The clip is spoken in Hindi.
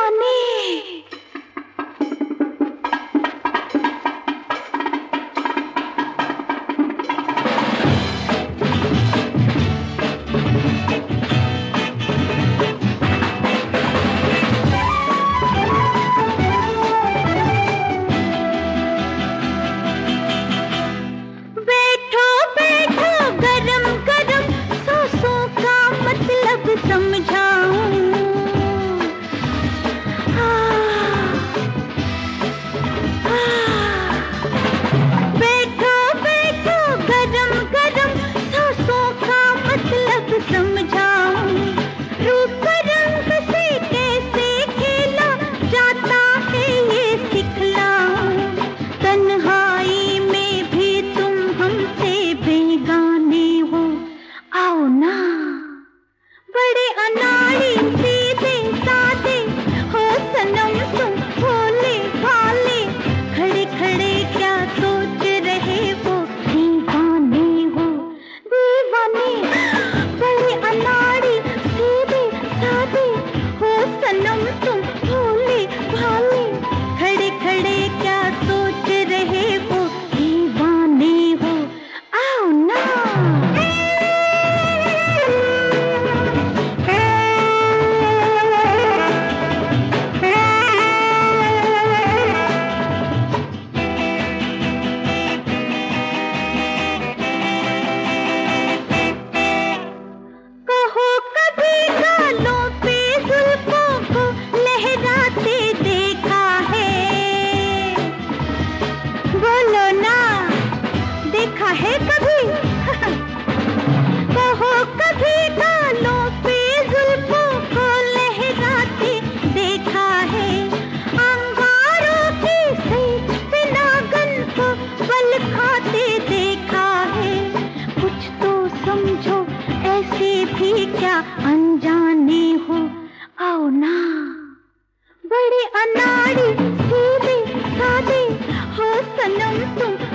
दीवाने। है कभी कहो कभी गालों पे जुल्फों को लहराते देखा है, अंगारों की सैर पे नागन को बल खाते देखा है। कुछ तो समझो ऐसे भी क्या अनजाने हो, आओ ना बड़े अनाड़ी सीधे साधे हो सनम तुम